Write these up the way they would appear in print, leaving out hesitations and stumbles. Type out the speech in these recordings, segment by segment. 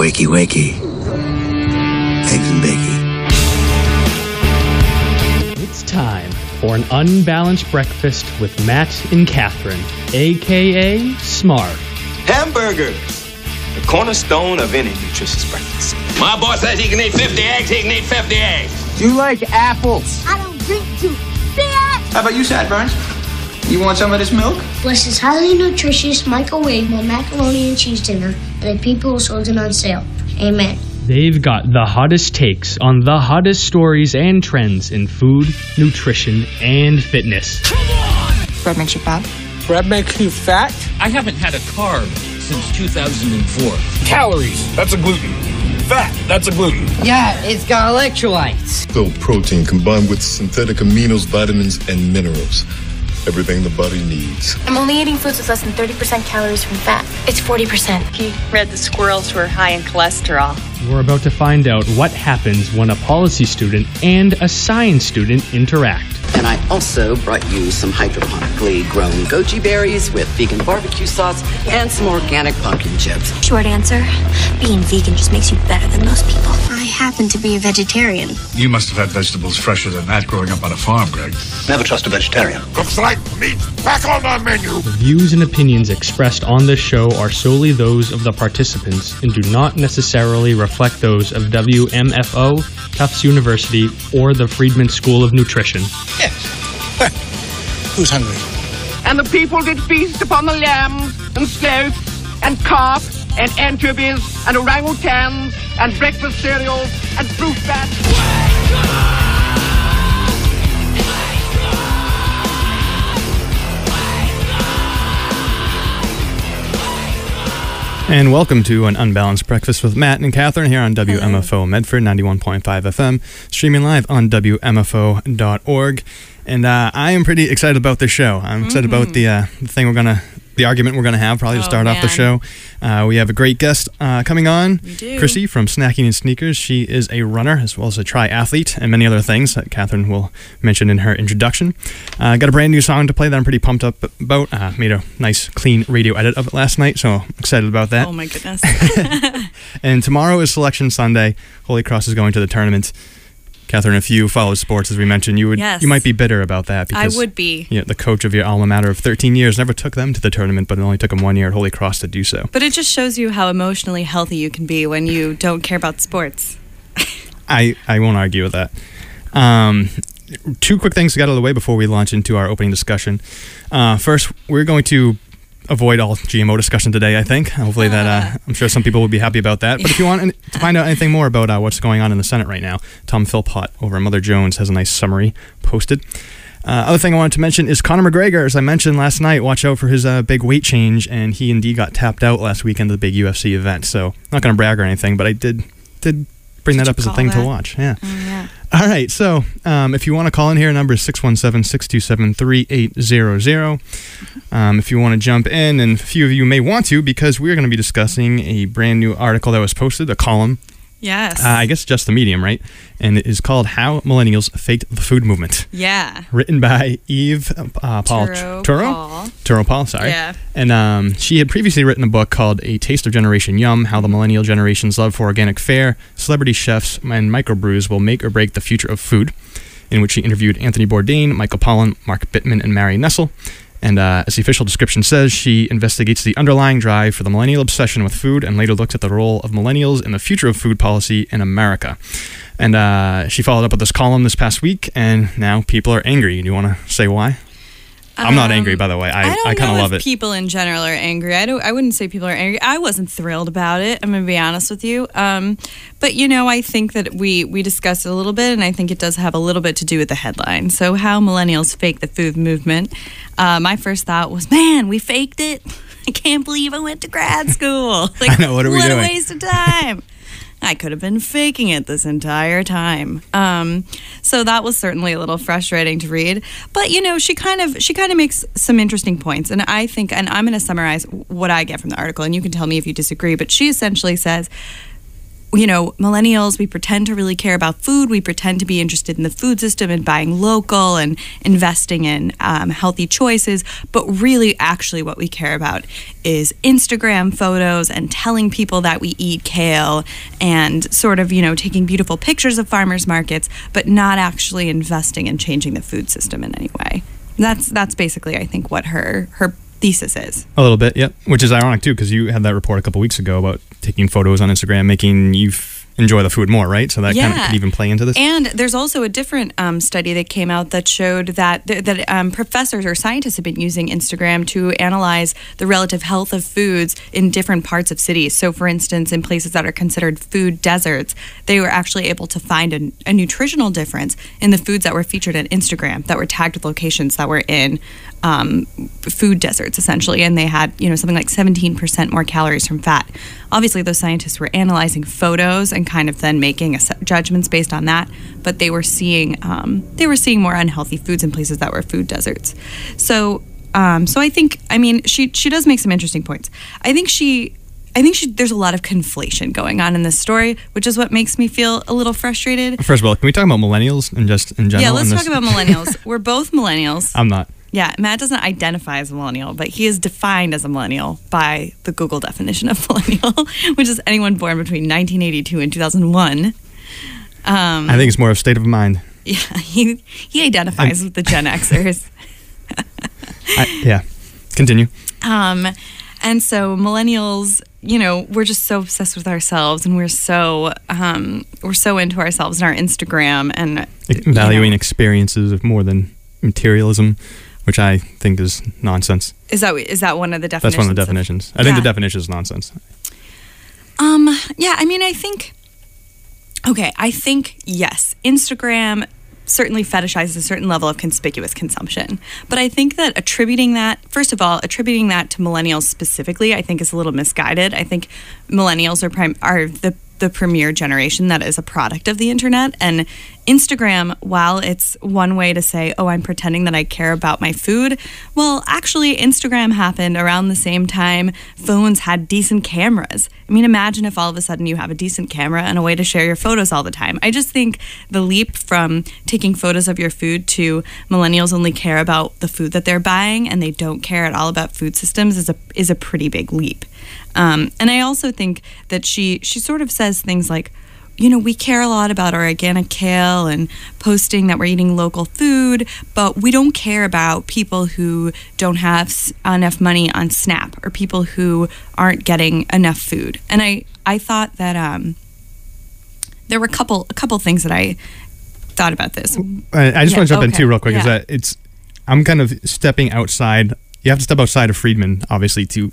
Wakey, wakey. Eggs and bakey. It's time for an unbalanced breakfast with Matt and Catherine, a.k.a. Smart. Hamburgers, the cornerstone of any nutritious breakfast. My boy says he can eat 50 eggs, he can eat 50 eggs. Do you like apples? I don't drink juice. How about you, Sadburns? You want some of this milk? Bless this highly nutritious microwavable macaroni and cheese dinner that a people who sold it on sale. Amen. They've got the hottest takes on the hottest stories and trends in food, nutrition, and fitness. Bread makes you fat. Bread makes you fat? I haven't had a carb since 2004. Calories, that's a gluten. Fat, that's a gluten. Yeah, it's got electrolytes. So protein combined with synthetic aminos, vitamins, and minerals. Everything the body needs. I'm only eating foods with less than 30% calories from fat. It's 40%. He read the squirrels were high in cholesterol. We're about to find out what happens when a policy student and a science student interact. And I also brought you some hydroponically grown goji berries with vegan barbecue sauce and some organic pumpkin chips. Short answer, being vegan just makes you better than most people. I happen to be a vegetarian. You must have had vegetables fresher than that growing up on a farm, Greg. Never trust a vegetarian. Looks like meat back on my menu. The views and opinions expressed on this show are solely those of the participants and do not necessarily reflect those of WMFO, Tufts University, or the Friedman School of Nutrition. Yes. Who's hungry? And the people did feast upon the lambs and sloths and carp and anchovies and orangutans and breakfast cereals and fruit bats. And welcome to an Unbalanced Breakfast with Matt and Catherine here on WMFO Medford 91.5 FM, streaming live on WMFO.org. And I am pretty excited about this show. I'm excited about the argument we're gonna have probably to start off the show. We have a great guest coming on, Chrissy from Snacking and Sneakers. She is a runner as well as a triathlete and many other things that Catherine will mention in her introduction. Got a brand new song to play that I'm pretty pumped up about. Made a nice clean radio edit of it last night, so I'm excited about that. Oh my goodness. And tomorrow is Selection Sunday. Holy Cross is going to the tournament. Catherine, if you follow sports, as we mentioned, you might be bitter about that. Because, I would be. The coach of your alma mater of 13 years never took them to the tournament, but it only took them 1 year at Holy Cross to do so. But it just shows you how emotionally healthy you can be when you don't care about sports. I won't argue with that. Two quick things to get out of the way before we launch into our opening discussion. First, we're going to avoid all GMO discussion today, I think. Hopefully that, I'm sure some people will be happy about that. But if you want to find out anything more about what's going on in the Senate right now, Tom Philpott over at Mother Jones has a nice summary posted. Other thing I wanted to mention is Conor McGregor, as I mentioned last night, watch out for his big weight change, and he indeed got tapped out last weekend at the big UFC event. So I'm not going to brag or anything, but I did bring that up as a thing to watch. Yeah. All right, so if you want to call in here, number is 617-627-3800. If you want to jump in, and a few of you may want to, because we're going to be discussing a brand new article that was posted, a column. Yes. I guess just the medium, right? And it is called How Millennials Faked the Food Movement. Yeah. Written by Eve Turo-Paul, sorry. Yeah. And she had previously written a book called A Taste of Generation Yum, How the Millennial Generation's Love for Organic Fare, Celebrity Chefs, and Microbrews Will Make or Break the Future of Food, in which she interviewed Anthony Bourdain, Michael Pollan, Mark Bittman, and Mary Nessel. And as the official description says, she investigates the underlying drive for the millennial obsession with food and later looks at the role of millennials in the future of food policy in America. And she followed up with this column this past week, and now people are angry. Do you want to say why? I'm not angry, by the way. I kind of love it. People in general are angry. I wouldn't say people are angry. I wasn't thrilled about it. I'm going to be honest with you. But, I think that we discussed it a little bit, and I think it does have a little bit to do with the headline. So how millennials fake the food movement. My first thought was, man, we faked it. I can't believe I went to grad school. I know, what are we doing? What a waste of time. I could have been faking it this entire time. So that was certainly a little frustrating to read. But, she kind of makes some interesting points. And I think, and I'm going to summarize what I get from the article, and you can tell me if you disagree, but she essentially says, millennials, we pretend to really care about food. We pretend to be interested in the food system and buying local and investing in healthy choices. But really, actually, what we care about is Instagram photos and telling people that we eat kale and sort of, taking beautiful pictures of farmers markets, but not actually investing in changing the food system in any way. That's basically, I think, what her thesis is. A little bit, yep. Which is ironic too, because you had that report a couple weeks ago about taking photos on Instagram, making you enjoy the food more, right? So that kind of could even play into this. And there's also a different study that came out that showed that professors or scientists have been using Instagram to analyze the relative health of foods in different parts of cities. So, for instance, in places that are considered food deserts, they were actually able to find a nutritional difference in the foods that were featured on Instagram that were tagged with locations that were in food deserts, essentially, and they had something like 17% more calories from fat. Obviously, those scientists were analyzing photos and kind of then making judgments based on that, but they were seeing more unhealthy foods in places that were food deserts. So I think, she does make some interesting points. I think there's a lot of conflation going on in this story, which is what makes me feel a little frustrated. First of all, can we talk about millennials and just in general? Yeah, let's talk about millennials. We're both millennials. I'm not. Yeah, Matt doesn't identify as a millennial, but he is defined as a millennial by the Google definition of millennial, which is anyone born between 1982 and 2001. I think it's more of state of mind. Yeah, he identifies with the Gen Xers. Yeah, continue. And so millennials, we're just so obsessed with ourselves, and we're so into ourselves and our Instagram and valuing experiences more than materialism, which I think is nonsense. Is that one of the definitions? That's one of the definitions. I think the definition is nonsense. Yeah, I think yes, Instagram certainly fetishizes a certain level of conspicuous consumption. But I think that attributing that to millennials specifically, I think is a little misguided. I think millennials are the premier generation that is a product of the internet. And Instagram, while it's one way to say, oh, I'm pretending that I care about my food, well, actually, Instagram happened around the same time phones had decent cameras. Imagine if all of a sudden you have a decent camera and a way to share your photos all the time. I just think the leap from taking photos of your food to millennials only care about the food that they're buying and they don't care at all about food systems is a pretty big leap. And I also think that she sort of says things like, we care a lot about our organic kale and posting that we're eating local food, but we don't care about people who don't have enough money on SNAP or people who aren't getting enough food. And I thought that there were a couple things that I thought about this. I just want to jump in too real quick. Is that I'm kind of stepping outside. You have to step outside of Friedman, obviously, to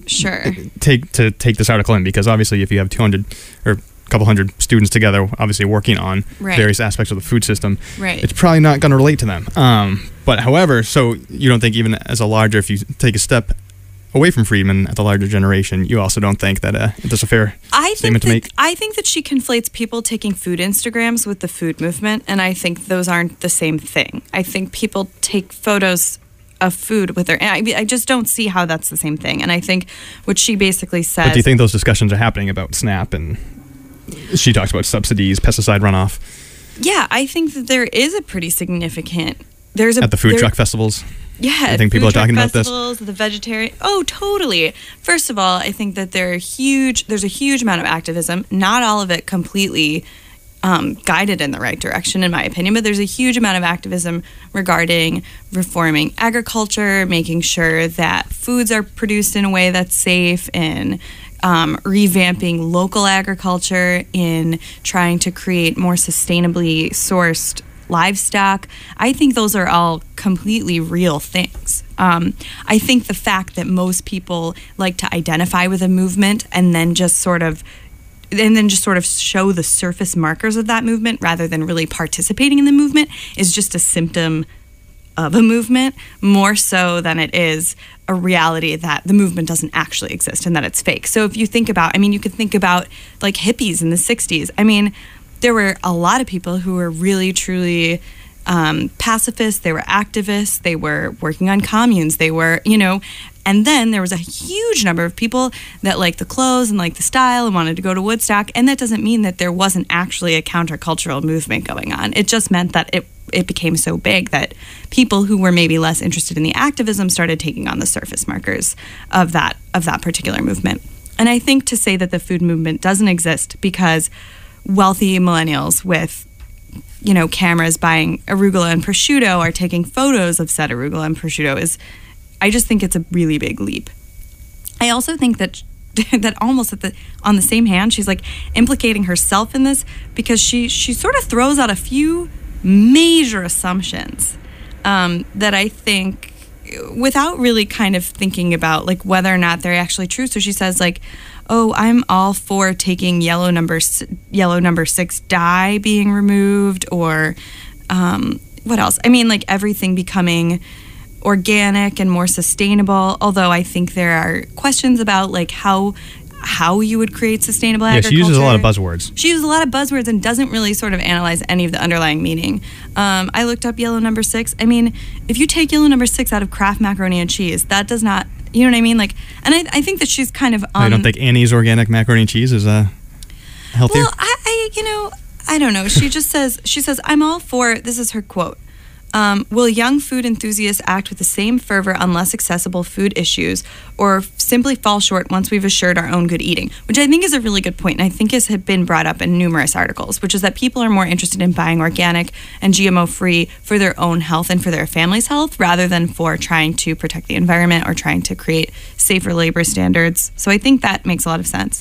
take this article in, because obviously if you have 200 or a couple hundred students together obviously working on various aspects of the food system, it's probably not going to relate to them. But however, so you don't think even as a larger, if you take a step away from Friedman at the larger generation, you also don't think that that's a fair statement to make? I think that she conflates people taking food Instagrams with the food movement, and I think those aren't the same thing. I think people take photos of food with their... I just don't see how that's the same thing. And I think what she basically says... But do you think those discussions are happening about SNAP, and she talks about subsidies, pesticide runoff? Yeah, I think that there is a pretty significant... At the food truck festivals? Yeah, I think people are talking about this. The vegetarian... Oh, totally. First of all, I think that there's a huge amount of activism, not all of it completely guided in the right direction, in my opinion, but there's a huge amount of activism regarding reforming agriculture, making sure that foods are produced in a way that's safe, in revamping local agriculture, in trying to create more sustainably sourced livestock. I think those are all completely real things. I think the fact that most people like to identify with a movement and then just sort of show the surface markers of that movement rather than really participating in the movement is just a symptom of a movement, more so than it is a reality that the movement doesn't actually exist and that it's fake. So if you think about, you could think about like hippies in the 60s. There were a lot of people who were really, truly pacifists. They were activists. They were working on communes. They were, And then there was a huge number of people that liked the clothes and liked the style and wanted to go to Woodstock. And that doesn't mean that there wasn't actually a countercultural movement going on. It just meant that it became so big that people who were maybe less interested in the activism started taking on the surface markers of that particular movement. And I think to say that the food movement doesn't exist because wealthy millennials with, cameras buying arugula and prosciutto are taking photos of said arugula and prosciutto I just think it's a really big leap. I also think that almost on the same hand, she's like implicating herself in this because she sort of throws out a few major assumptions that I think, without really kind of thinking about like whether or not they're actually true. So she says like, oh, I'm all for taking yellow number 6 dye being removed, or what else? I mean, like everything becoming organic and more sustainable, although I think there are questions about like how you would create sustainable agriculture. Yeah, she uses a lot of buzzwords. She uses a lot of buzzwords and doesn't really sort of analyze any of the underlying meaning. I looked up yellow number 6. I mean, if you take yellow number 6 out of Kraft macaroni and cheese, that does not, you know what I mean? Like, and I think that she's kind of I don't think Annie's organic macaroni and cheese is healthier. Well, I don't know. She says, I'm all for, this is her quote, will young food enthusiasts act with the same fervor on less accessible food issues, or simply fall short once we've assured our own good eating? Which I think is a really good point, and I think has been brought up in numerous articles, which is that people are more interested in buying organic and GMO-free for their own health and for their family's health, rather than for trying to protect the environment or trying to create safer labor standards. So I think that makes a lot of sense.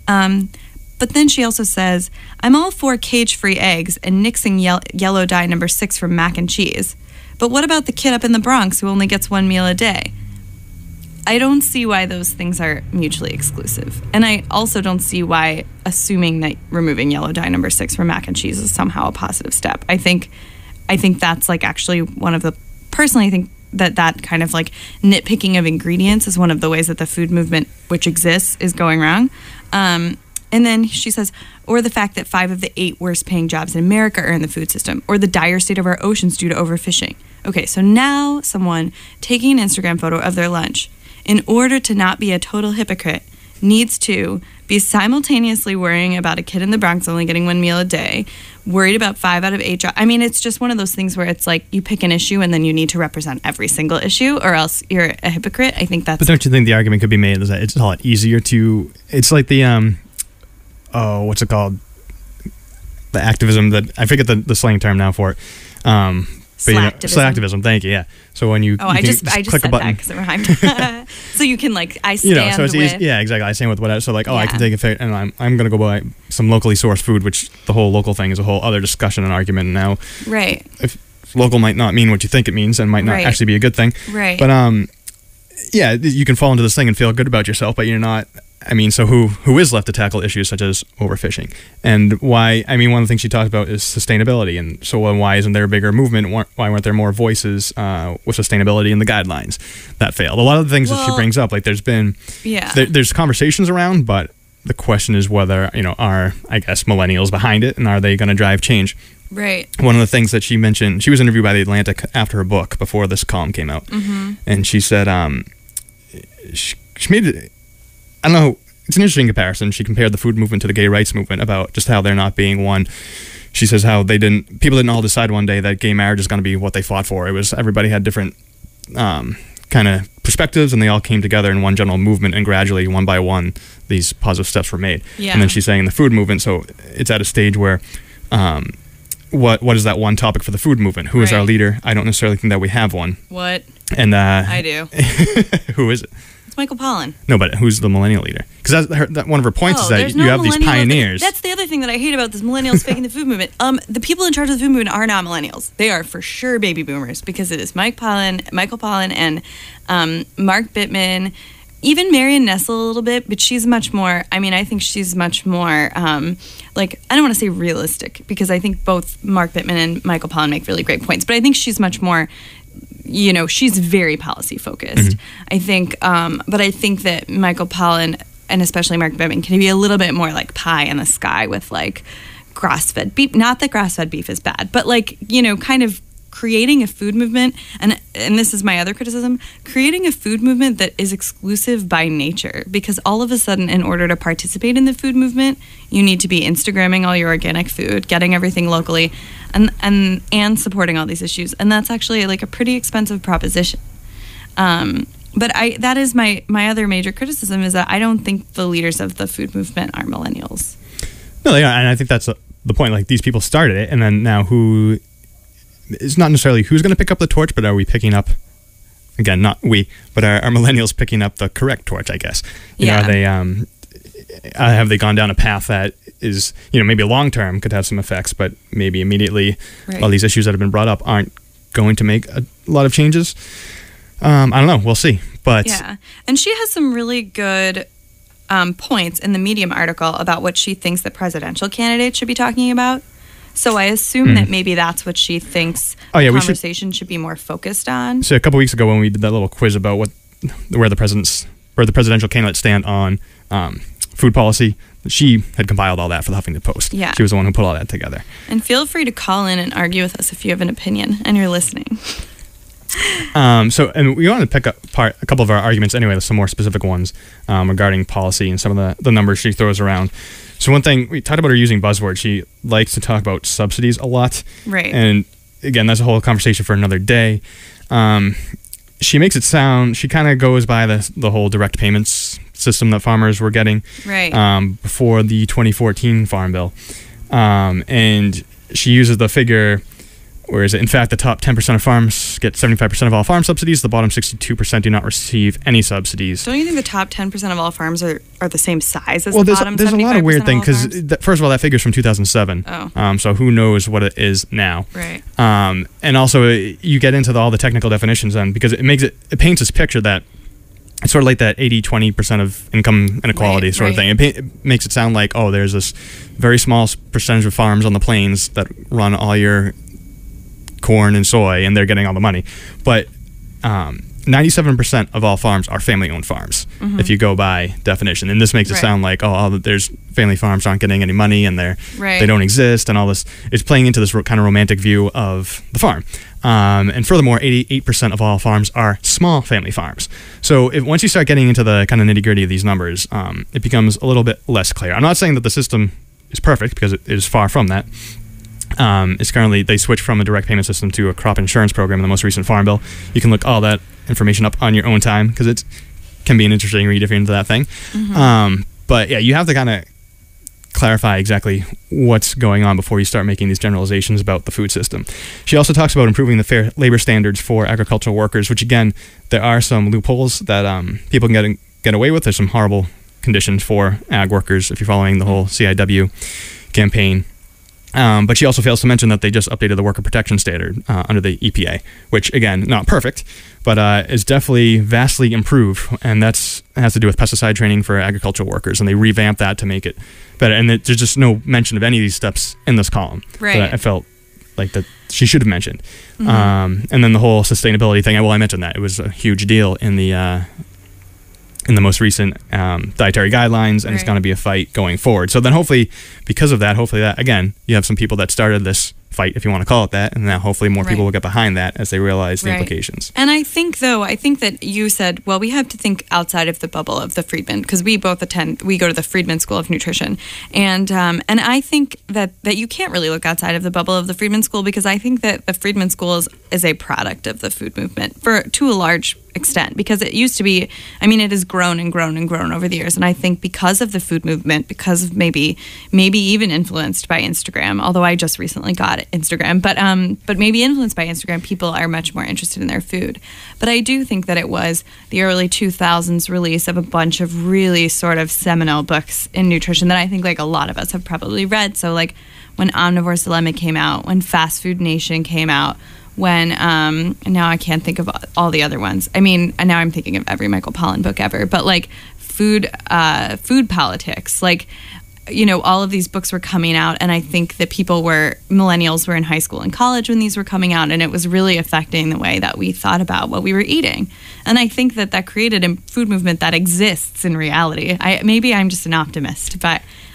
But then she also says, I'm all for cage-free eggs and nixing yellow dye number 6 from mac and cheese. But what about the kid up in the Bronx who only gets 1 meal a day? I don't see why those things are mutually exclusive. And I also don't see why assuming that removing yellow dye number 6 from mac and cheese is somehow a positive step. I think that's like actually one of the, personally I think that kind of like nitpicking of ingredients is one of the ways that the food movement, which exists, is going wrong. And then she says, or the fact that 5 of the 8 worst paying jobs in America are in the food system, or the dire state of our oceans due to overfishing. Okay, so now someone taking an Instagram photo of their lunch, in order to not be a total hypocrite, needs to be simultaneously worrying about a kid in the Bronx only getting 1 meal a day, worried about 5 out of 8 jobs. I mean, it's just one of those things where it's like you pick an issue and then you need to represent every single issue, or else you're a hypocrite. I think that's... But don't you think the argument could be made that it's a lot easier to... It's like the... what's it called? The activism that, I forget the slang term now for it. Slacktivism. Thank you. Yeah. So when you, I just click said a button, that because it rhymed. So you can like, I stand so it's with. easy, yeah, exactly. I stand with whatever. So like, I can take a fit, and I'm gonna go buy some locally sourced food, which the whole local thing is a whole other discussion and argument. Now, right? If local might not mean what you think it means, and might not actually be a good thing, right? But yeah, you can fall into this thing and feel good about yourself, but you're not. I mean, so who is left to tackle issues such as overfishing? And why, I mean, one of the things she talked about is sustainability. And so why isn't there a bigger movement? Why weren't there more voices with sustainability in the guidelines that failed? A lot of the things that she brings up, like there's been, there's conversations around, but the question is whether, are, I guess, millennials behind it, and are they going to drive change? Right. One of the things that she mentioned, she was interviewed by The Atlantic after her book, before this column came out. Mm-hmm. And she said, she made it, I don't know, it's an interesting comparison. She compared the food movement to the gay rights movement about just how they're not being one. She says how people didn't all decide one day that gay marriage is going to be what they fought for. It was, everybody had different kind of perspectives, and they all came together in one general movement, and gradually, one by one, these positive steps were made. Yeah. And then she's saying the food movement, so it's at a stage where what is that one topic for the food movement? Who is our leader? I don't necessarily think that we have one. What? And I do. Who is it? Michael Pollan. No, but who's the millennial leader? Because that one of her points is that you have these pioneers. That's the other thing that I hate about this millennials faking the food movement. The people in charge of the food movement are not millennials. They are for sure baby boomers, because it is Michael Pollan, and Mark Bittman, even Marion Nestle a little bit, but she's much more, I mean, I think she's much more, like, I don't want to say realistic, because I think both Mark Bittman and Michael Pollan make really great points, but I think she's much more, she's very policy focused. Mm-hmm. I think, but I think that Michael Pollan, and especially Mark Bittman, can be a little bit more like pie in the sky with like grass-fed beef. Not that grass-fed beef is bad, but like, kind of creating a food movement, and this is my other criticism, creating a food movement that is exclusive by nature, because all of a sudden, in order to participate in the food movement, you need to be Instagramming all your organic food, getting everything locally, and supporting all these issues, and that's actually like a pretty expensive proposition. But that is my other major criticism, is that I don't think the leaders of the food movement are millennials. No, they are, and I think that's the point. Like, these people started it, and then now who... It's not necessarily who's going to pick up the torch, but are we picking up... Again, not we, but are millennials picking up the correct torch, I guess? You know, are they... have they gone down a path that is, maybe long-term could have some effects, but maybe immediately all these issues that have been brought up aren't going to make a lot of changes? I don't know. We'll see. But yeah, and she has some really good points in the Medium article about what she thinks that presidential candidates should be talking about. So I assume that maybe that's what she thinks the conversation should be more focused on. So a couple weeks ago when we did that little quiz about where the presidential candidates stand on food policy, she had compiled all that for the Huffington Post. Yeah. She was the one who put all that together. And feel free to call in and argue with us if you have an opinion and you're listening. And we want to pick apart a couple of our arguments anyway, some more specific ones regarding policy and some of the numbers she throws around. So one thing, we talked about her using buzzwords. She likes to talk about subsidies a lot. Right. And again, that's a whole conversation for another day. She makes it sound, she kind of goes by the whole direct payments system that farmers were getting before the 2014 Farm Bill. And she uses the figure, where is it? In fact, the top 10% of farms get 75% of all farm subsidies. The bottom 62% do not receive any subsidies. Don't you think the top 10% of all farms are the same size as the bottom 75%? There's a lot of weird things, because first of all, that figure's from 2007. Oh. So who knows what it is now? Right. And also, you get into all the technical definitions then, because it paints this picture that it's sort of like that 80-20% of income inequality sort of thing. It makes it sound like, there's this very small percentage of farms on the plains that run all your corn and soy, and they're getting all the money. But 97% of all farms are family-owned farms, if you go by definition. And this makes it sound like, there's family farms aren't getting any money, and they don't exist, and all this. It's playing into this kind of romantic view of the farm. And furthermore, 88% of all farms are small family farms. So once you start getting into the kind of nitty-gritty of these numbers, it becomes a little bit less clear. I'm not saying that the system is perfect, because it is far from that. It's currently, they switched from a direct payment system to a crop insurance program in the most recent Farm Bill. You can look all that information up on your own time, because it can be an interesting read if you're into that thing. But yeah, you have to kind of clarify exactly what's going on before you start making these generalizations about the food system. She also talks about improving the fair labor standards for agricultural workers, which again, there are some loopholes that people can get away with. There's some horrible conditions for ag workers if you're following the whole CIW campaign. But she also fails to mention that they just updated the worker protection standard under the EPA, which, again, not perfect, but is definitely vastly improved, and that has to do with pesticide training for agricultural workers, and they revamped that to make it better. And there's just no mention of any of these steps in this column that I felt like that she should have mentioned. And then the whole sustainability thing, I mentioned that. It was a huge deal in the most recent dietary guidelines, and it's going to be a fight going forward. So then hopefully, because of that, again, you have some people that started this fight, if you want to call it that, and now hopefully more people will get behind that as they realize the implications. And I think that you said, well, we have to think outside of the bubble of the Friedman, because we both we go to the Friedman School of Nutrition, and I think that you can't really look outside of the bubble of the Friedman School, because I think that the Friedman School is a product of the food movement to a large extent, because it used to be, it has grown and grown and grown over the years, and I think because of the food movement, because of maybe even influenced by Instagram, although I just recently got Instagram, but maybe influenced by Instagram, people are much more interested in their food. But I do think that it was the early 2000s release of a bunch of really sort of seminal books in nutrition that I think like a lot of us have probably read. So like when Omnivore's Dilemma came out, when Fast Food Nation came out, when and now I can't think of all the other ones. And now I'm thinking of every Michael Pollan book ever, but like food politics, like, all of these books were coming out, and I think that millennials were in high school and college when these were coming out, and it was really affecting the way that we thought about what we were eating. And I think that created a food movement that exists in reality. Maybe I'm just an optimist, but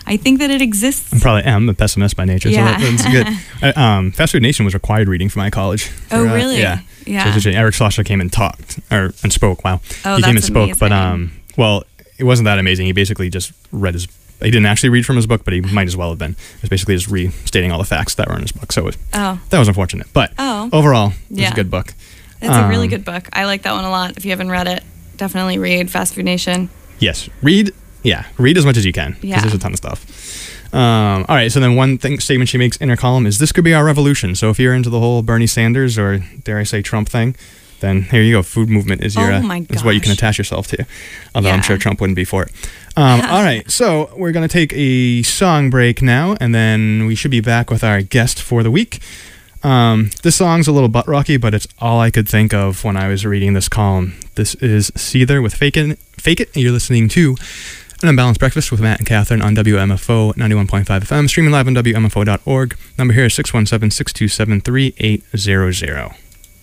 I think that it exists. I probably am a pessimist by nature, Yeah. so that's good. Fast Food Nation was required reading for my college. Oh, really? Yeah. Yeah. So Eric Schlosser came and talked, and spoke. Wow. Oh, he came and that's spoke, but amazing. well, it wasn't that amazing. He basically just read his. He didn't actually read from his book, but he might as well have been. It was basically just restating all the facts that were in his book. So that was unfortunate. But overall, it was a good book. It's a really good book. I like that one a lot. If you haven't read it, definitely read Fast Food Nation. Yes, read. Yeah, read as much as you can. Yeah. There's a ton of stuff. All right, so then one statement she makes in her column is, this could be our revolution. So if you're into the whole Bernie Sanders or, dare I say, Trump thing, then here you go. Food movement is your is what you can attach yourself to. Although I'm sure Trump wouldn't be for it. All right, so we're going to take a song break now, and then we should be back with our guest for the week. This song's a little butt rocky, but it's all I could think of when I was reading this column. This is Seether with Fake It. You're listening to An Unbalanced Breakfast with Matt and Catherine on WMFO 91.5 FM, streaming live on WMFO.org. Number here is 617-627-3800.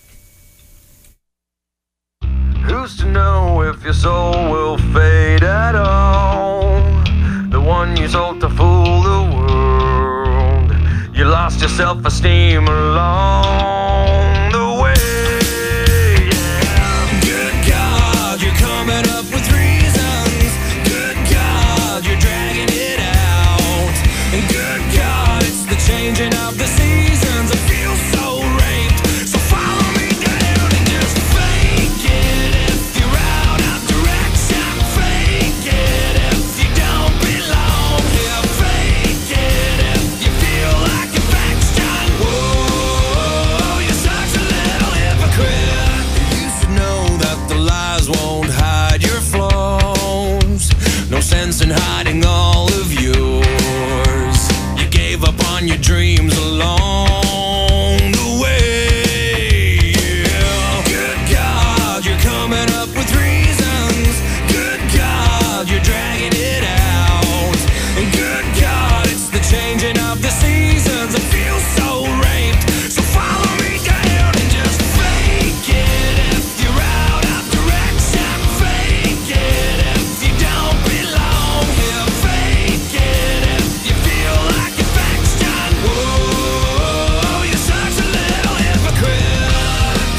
Who's to know if your soul will fade at all? The one you sold to fool the world. You lost your self-esteem along the way. Yeah. Good God, you're coming up with reasons. Good God, you're dragging it out. And good God, it's the changing of the seasons. I feel so raped. So follow me down and just fake it. If you're out of direction, fake it. If you don't belong here, fake it. If you feel like affection, whoa, you're such a little hypocrite. You should know that the lies won't hide your flaws. No sense in hiding all of yours. You gave up on your dreams along the way. Yeah. Good God, you're coming up with reasons. Good God, you're dragging it out. And good God, it's the changing of the seasons. I feel so raped. So follow me down and just fake it. If you're out of direction, fake it. If you don't belong here, fake it. If you feel like affection, whoa, you're such a little hypocrite.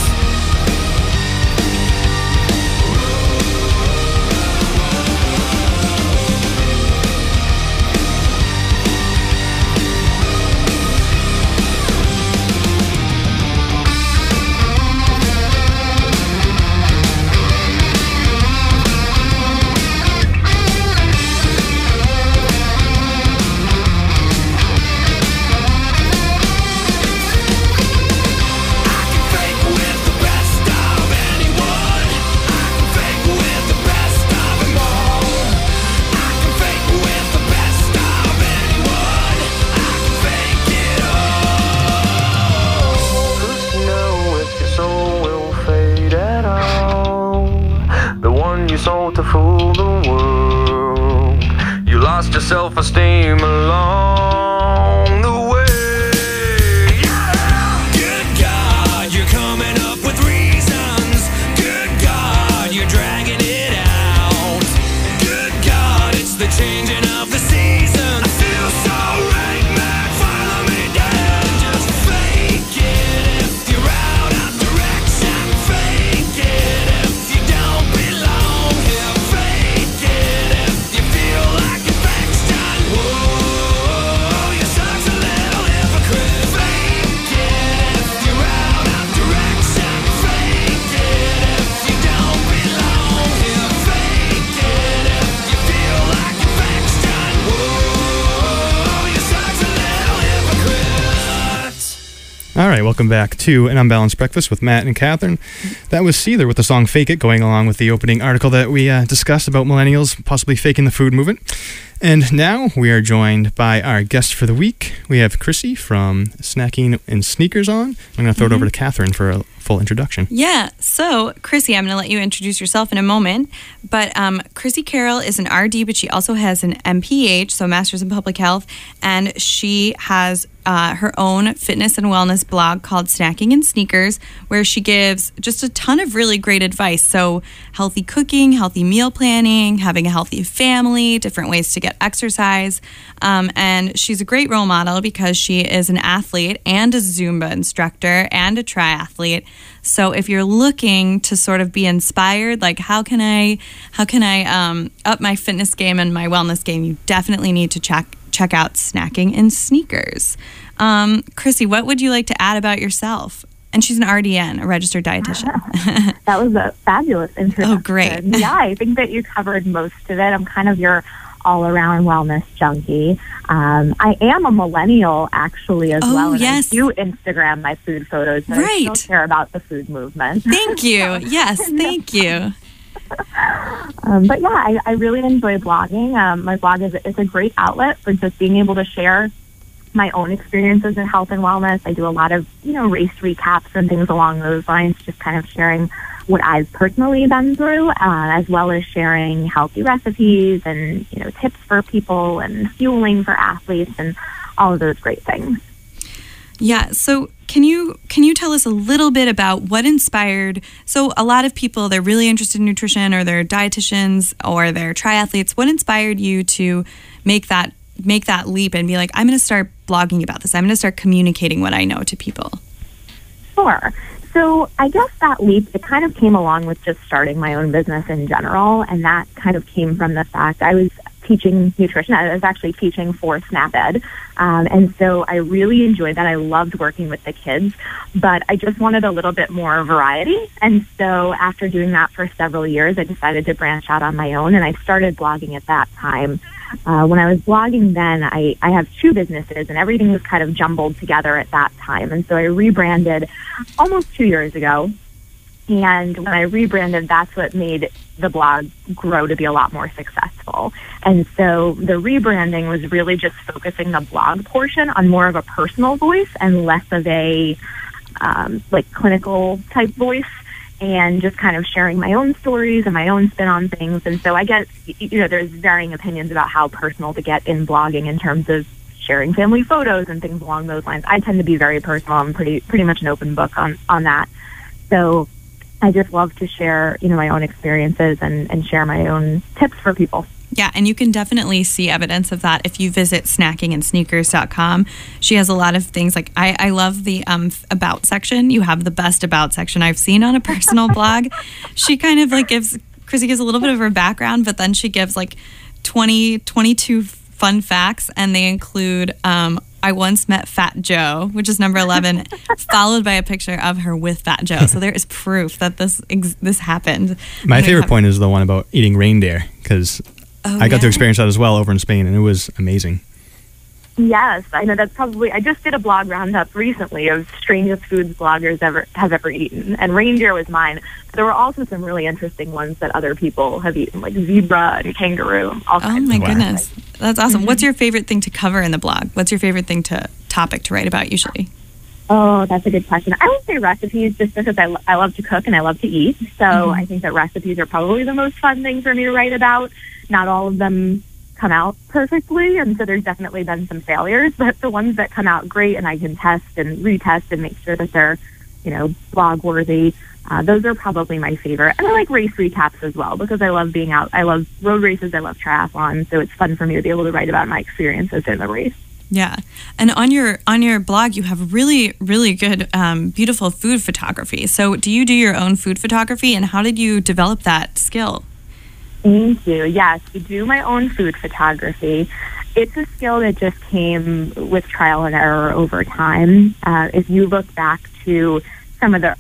Fake with the best of anyone. I can fake with the best of them all. I can fake with the best of anyone. I can fake it all. Who's to know if your soul will fade at all? The one you sold to fool the world. You lost your self-esteem along the way. Good God, you're coming up with reasons. Good God, you're dragging it out. Good God, it's the changing of the seasons. I feel so right, man. Follow me down and just fake it. If you're out of direction, fake it. If you don't belong here, fake it. If you feel like affection, whoa, you're such a little hypocrite. Fake it. If you're out of direction, fake it. If you don't belong here, fake it. If you feel like affection, whoa, you're such a little hypocrite. All right, welcome back to An Unbalanced Breakfast with Matt and Catherine. That was Seether with the song Fake It, going along with the opening article that we discussed about millennials possibly faking the food movement. And now we are joined by our guest for the week. We have Chrissy from Snacking and Sneakers on. I'm going to throw it over to Catherine for a full introduction. Yeah, so Chrissy, I'm going to let you introduce yourself in a moment, but Chrissy Carroll is an RD, but she also has an MPH, so Master's in Public Health, and she has her own fitness and wellness blog called Snacking and Sneakers, where she gives just a ton of really great advice. So healthy cooking, healthy meal planning, having a healthy family, different ways to get get exercise. And she's a great role model because she is an athlete and a Zumba instructor and a triathlete. So if you're looking to sort of be inspired, like how can I up my fitness game and my wellness game, you definitely need to check out Snacking in Sneakers. Chrissy, what would you like to add about yourself? And she's an RDN, a registered dietitian. That was a fabulous introduction. Oh, great. Yeah, I think that you covered most of it. I'm kind of your all-around wellness junkie. I am a millennial, actually, as well. And yes. I do Instagram my food photos, but I still care about the food movement. Thank you. Yes, thank you. But yeah, I really enjoy blogging. My blog is a great outlet for just being able to share my own experiences in health and wellness. I do a lot of, race recaps and things along those lines, just kind of sharing what I've personally been through, as well as sharing healthy recipes and, tips for people and fueling for athletes and all of those great things. Yeah. So can you tell us a little bit about what inspired? So a lot of people, they're really interested in nutrition, or they're dietitians, or they're triathletes. What inspired you to make that leap and be like, I'm going to start blogging about this. I'm going to start communicating what I know to people? Sure. So I guess that leap, it kind of came along with just starting my own business in general. And that kind of came from the fact I was teaching nutrition. I was actually teaching for SNAP-Ed. And so I really enjoyed that. I loved working with the kids, but I just wanted a little bit more variety. And so after doing that for several years, I decided to branch out on my own, and I started blogging at that time. When I was blogging then, I have two businesses, and everything was kind of jumbled together at that time. And so I rebranded almost 2 years ago. And when I rebranded, that's what made the blog grow to be a lot more successful. And so the rebranding was really just focusing the blog portion on more of a personal voice and less of a clinical type voice, and just kind of sharing my own stories and my own spin on things. And so I guess, there's varying opinions about how personal to get in blogging in terms of sharing family photos and things along those lines. I tend to be very personal. I'm pretty much an open book on that. So I just love to share, my own experiences and share my own tips for people. Yeah, and you can definitely see evidence of that if you visit snackinginsneakers.com. She has a lot of things. Like, I love the about section. You have the best about section I've seen on a personal blog. She kind of Chrissy gives a little bit of her background, but then she gives 22 fun facts, and they include I once met Fat Joe, which is number 11, followed by a picture of her with Fat Joe. So there is proof that this happened. My favorite point is the one about eating reindeer, because I got to experience that as well over in Spain, and it was amazing. Yes, I know that's probably... I just did a blog roundup recently of strangest foods bloggers have ever eaten, and reindeer was mine. But there were also some really interesting ones that other people have eaten, like zebra and kangaroo. All kinds my goodness. That's awesome. Mm-hmm. What's your favorite thing to cover in the blog? What's your favorite topic to write about usually? Oh, that's a good question. I would say recipes, just because I love to cook and I love to eat. So I think that recipes are probably the most fun thing for me to write about. Not all of them come out perfectly, and so there's definitely been some failures, but the ones that come out great and I can test and retest and make sure that they're, blog worthy, those are probably my favorite. And I like race recaps as well, because I love being out. I love road races, I love triathlon, so it's fun for me to be able to write about my experiences in the race. Yeah. And on your blog, you have really, really good, beautiful food photography. So do you do your own food photography, and how did you develop that skill? Thank you. Yes, I do my own food photography. It's a skill that just came with trial and error over time. If you look back to some of the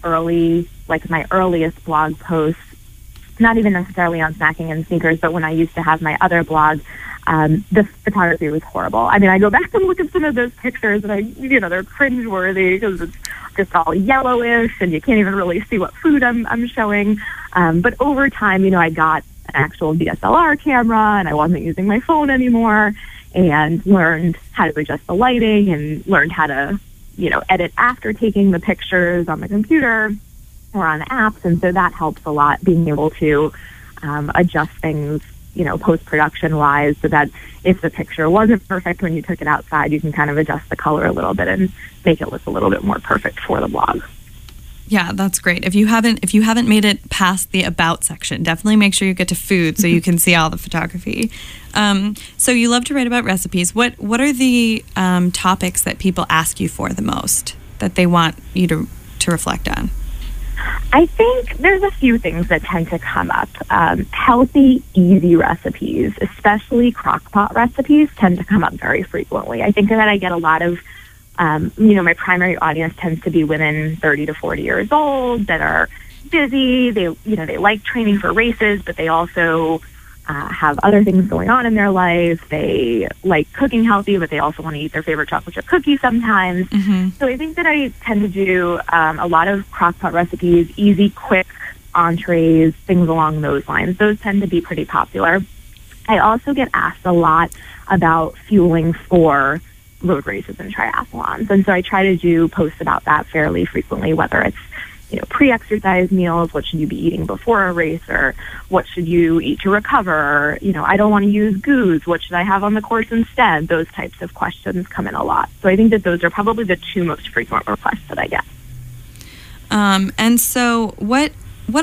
my earliest blog posts, not even necessarily on Snacking and Sneakers, but when I used to have my other blog, the photography was horrible. I mean, I go back and look at some of those pictures, and they're cringeworthy because it's just all yellowish, and you can't even really see what food I'm showing. But over time, I got an actual DSLR camera, and I wasn't using my phone anymore, and learned how to adjust the lighting, and learned how to, edit after taking the pictures on the computer or on apps. And so that helps a lot, being able to adjust things, post-production wise, so that if the picture wasn't perfect when you took it outside, you can kind of adjust the color a little bit and make it look a little bit more perfect for the blog. Yeah, that's great. If you haven't made it past the about section, definitely make sure you get to food so you can see all the photography. So you love to write about recipes. What are the topics that people ask you for the most that they want you to reflect on? I think there's a few things that tend to come up. Healthy, easy recipes, especially crock-pot recipes, tend to come up very frequently. I think that I get a lot of my primary audience tends to be women 30 to 40 years old that are busy. They like training for races, but they also have other things going on in their life. They like cooking healthy, but they also want to eat their favorite chocolate chip cookie sometimes. Mm-hmm. So I think that I tend to do a lot of crock-pot recipes, easy, quick entrees, things along those lines. Those tend to be pretty popular. I also get asked a lot about fueling for road races and triathlons. And so I try to do posts about that fairly frequently, whether it's, pre-exercise meals, what should you be eating before a race, or what should you eat to recover? I don't want to use goos. What should I have on the course instead? Those types of questions come in a lot. So I think that those are probably the two most frequent requests that I get. And so what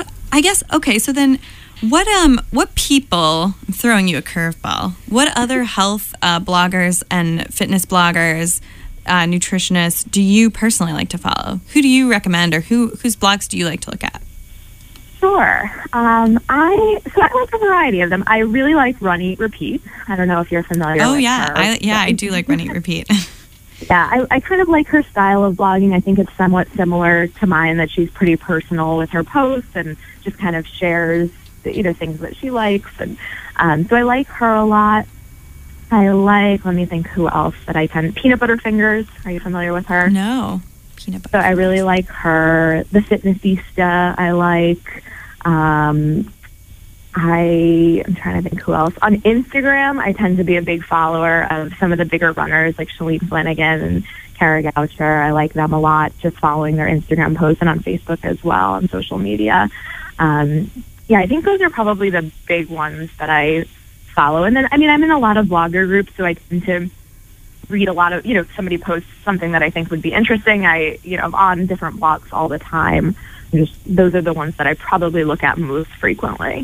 people, I'm throwing you a curveball, what other health bloggers and fitness bloggers, nutritionists do you personally like to follow? Who do you recommend, or whose blogs do you like to look at? Sure. I like a variety of them. I really like Run, Eat, Repeat. I don't know if you're familiar with her. I do like Run, Eat, Repeat. Yeah, I kind of like her style of blogging. I think it's somewhat similar to mine, that she's pretty personal with her posts and just kind of shares things that she likes. And so I like her a lot. Let me think who else that I tend. Peanut Butter Fingers. Are you familiar with her? No. Peanut Butter. So I really like her. The Fitnessista I like. I'm trying to think who else. On Instagram, I tend to be a big follower of some of the bigger runners like Shalene Flanagan and Kara Goucher. I like them a lot, just following their Instagram posts, and on Facebook as well, on social media. I think those are probably the big ones that I follow. And then, I'm in a lot of blogger groups, so I tend to read a lot of, if somebody posts something that I think would be interesting, I'm on different blogs all the time. Those are the ones that I probably look at most frequently.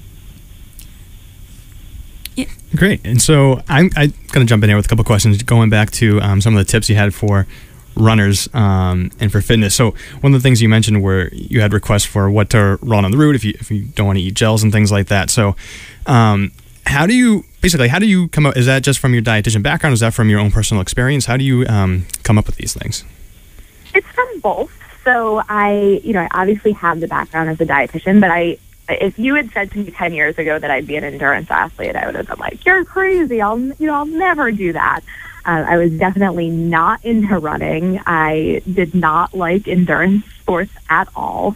Yeah. Great. And so I'm going to jump in here with a couple questions, going back to some of the tips you had for runners and for fitness. So one of the things you mentioned were you had requests for what to run on the route if you don't want to eat gels and things like that. So how do you come up? Is that just from your dietitian background? Is that from your own personal experience? How do you come up with these things? It's from both. So I obviously have the background as a dietitian, but if you had said to me 10 years ago that I'd be an endurance athlete, I would have been like, "You're crazy. I'll never do that." I was definitely not into running. I did not like endurance sports at all.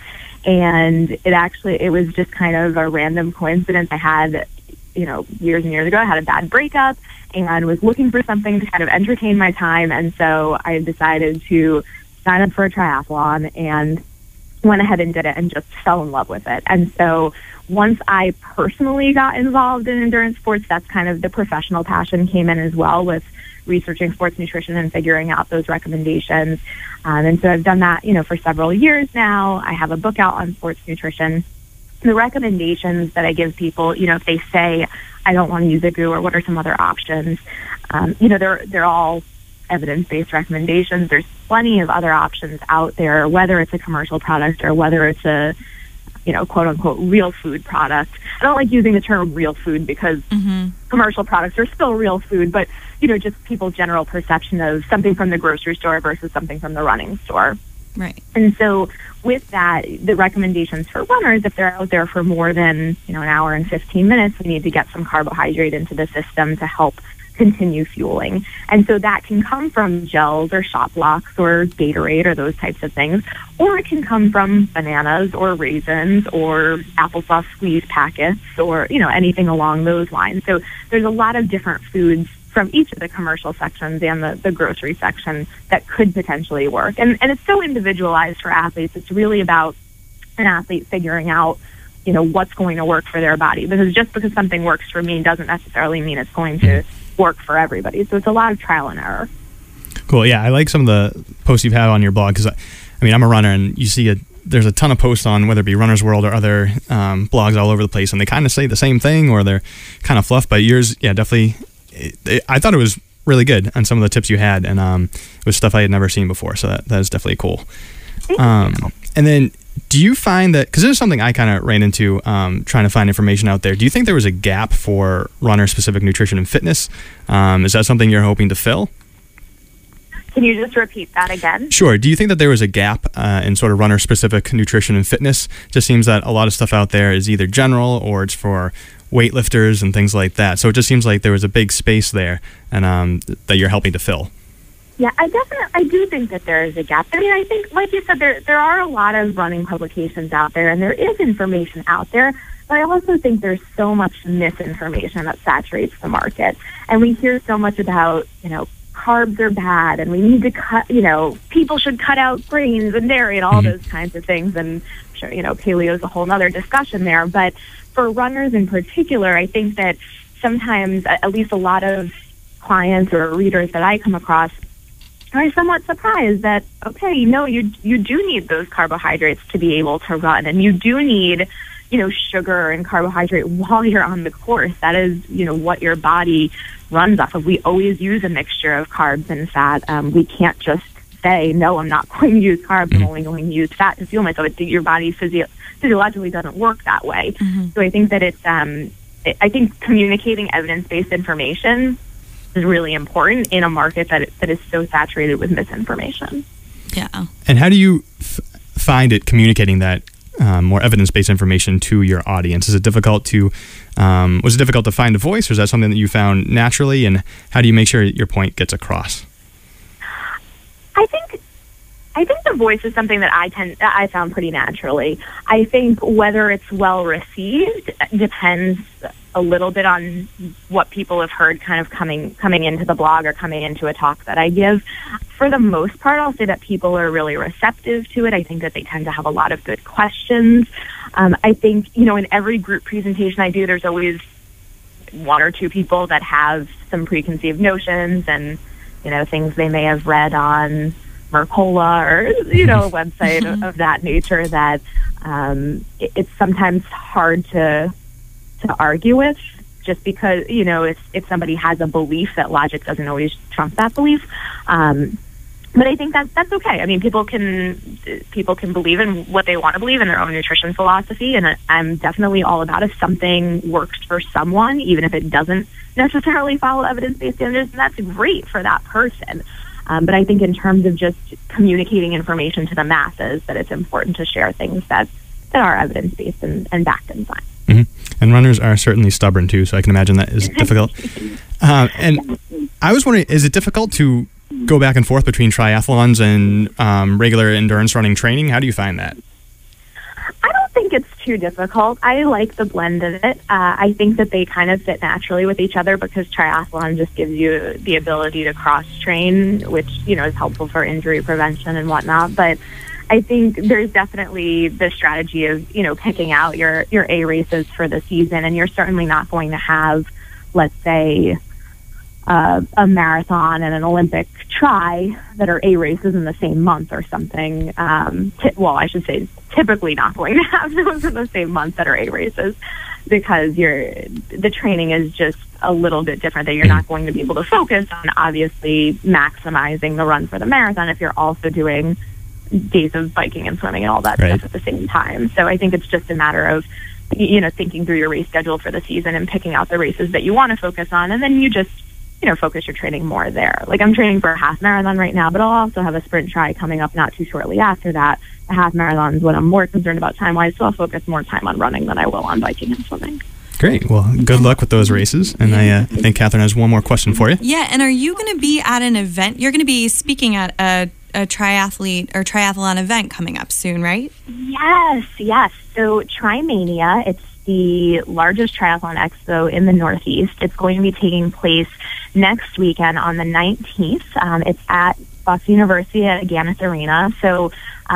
And it was just kind of a random coincidence. I had, years and years ago, I had a bad breakup and was looking for something to kind of entertain my time. And so I decided to sign up for a triathlon and went ahead and did it and just fell in love with it. And so once I personally got involved in endurance sports, that's kind of the professional passion came in as well, with researching sports nutrition and figuring out those recommendations. And so I've done that, for several years now. I have a book out on sports nutrition. The recommendations that I give people, if they say, I don't want to use a GU, or what are some other options, they're all evidence-based recommendations. There's plenty of other options out there, whether it's a commercial product or whether it's a, quote-unquote real food product. I don't like using the term real food because commercial products are still real food, but, just people's general perception of something from the grocery store versus something from the running store. Right. And so with that, the recommendations for runners, if they're out there for more than, an hour and 15 minutes, we need to get some carbohydrate into the system to help continue fueling. And so that can come from gels or shot blocks or Gatorade or those types of things, or it can come from bananas or raisins or applesauce squeeze packets or, anything along those lines. So there's a lot of different foods from each of the commercial sections and the grocery section that could potentially work. And it's so individualized for athletes. It's really about an athlete figuring out, what's going to work for their body. Because just because something works for me doesn't necessarily mean it's going to work for everybody. So it's a lot of trial and error. Cool. Yeah, I like some of the posts you've had on your blog because, I'm a runner, and you see there's a ton of posts on whether it be Runner's World or other blogs all over the place, and they kind of say the same thing or they're kind of fluff. But yours, yeah, definitely. I thought it was really good on some of the tips you had, and it was stuff I had never seen before. So that is definitely cool. And then, do you find that, because this is something I kind of ran into trying to find information out there, do you think there was a gap for runner-specific nutrition and fitness? Is that something you're hoping to fill? Can you just repeat that again? Sure. Do you think that there was a gap in sort of runner-specific nutrition and fitness? It just seems that a lot of stuff out there is either general or it's for weightlifters and things like that. So it just seems like there was a big space there and that you're helping to fill. Yeah, I do think that there is a gap. I mean, I think, like you said, there are a lot of running publications out there, and there is information out there, but I also think there's so much misinformation that saturates the market. And we hear so much about, carbs are bad, and we need to cut, people should cut out grains and dairy and all those kinds of things. And I'm sure, paleo is a whole other discussion there. But for runners in particular, I think that sometimes, at least a lot of clients or readers that I come across, I'm somewhat surprised that, okay, you do need those carbohydrates to be able to run, and you do need, sugar and carbohydrate while you're on the course. That is, what your body runs off of. We always use a mixture of carbs and fat. We can't just say, no, I'm not going to use carbs, I'm only going to use fat to fuel myself. Your body physiologically doesn't work that way. Mm-hmm. So I think that I think communicating evidence-based information is really important in a market that is so saturated with misinformation. Yeah. And how do you find it communicating that more evidence-based information to your audience? Is it difficult to was it difficult to find a voice, or is that something that you found naturally? And how do you make sure your point gets across? I think the voice is something that I found pretty naturally. I think whether it's well received depends a little bit on what people have heard kind of coming into the blog or coming into a talk that I give. For the most part, I'll say that people are really receptive to it. I think that they tend to have a lot of good questions. I think, in every group presentation I do, there's always one or two people that have some preconceived notions and, things they may have read on Mercola or, a website of that nature that it's sometimes hard to argue with, just because, if somebody has a belief, that logic doesn't always trump that belief. But I think that's okay. I mean, people can believe in what they want to believe in their own nutrition philosophy, and I'm definitely all about if something works for someone, even if it doesn't necessarily follow evidence-based standards, that's great for that person. But I think in terms of just communicating information to the masses, that it's important to share things that are evidence-based and backed in science. Mm-hmm. And runners are certainly stubborn too, so I can imagine that is difficult. And I was wondering, is it difficult to go back and forth between triathlons and regular endurance running training? How do you find that? I don't think it's too difficult. I like the blend of it. I think that they kind of fit naturally with each other because triathlon just gives you the ability to cross-train, which, is helpful for injury prevention and whatnot. But I think there's definitely the strategy of, picking out your A races for the season, and you're certainly not going to have, let's say, a marathon and an Olympic tri that are A races in the same month or something. I should say typically not going to have those in the same month that are A races, because the training is just a little bit different, that you're not going to be able to focus on obviously maximizing the run for the marathon if you're also doing days of biking and swimming and all that stuff at the same time. So I think it's just a matter of, thinking through your race schedule for the season and picking out the races that you want to focus on, and then you just focus your training more there. Like, I'm training for a half marathon right now, but I'll also have a sprint tri coming up not too shortly after that. A half marathon is what I'm more concerned about time-wise, so I'll focus more time on running than I will on biking and swimming. Great. Well, good luck with those races. And I think Catherine has one more question for you. Yeah, and are you going to be at an event? You're going to be speaking at a triathlete or triathlon event coming up soon, right? Yes. So Trimania, it's the largest triathlon expo in the Northeast. It's going to be taking place next weekend on the 19th. It's at Bucks University at Agganis Arena. So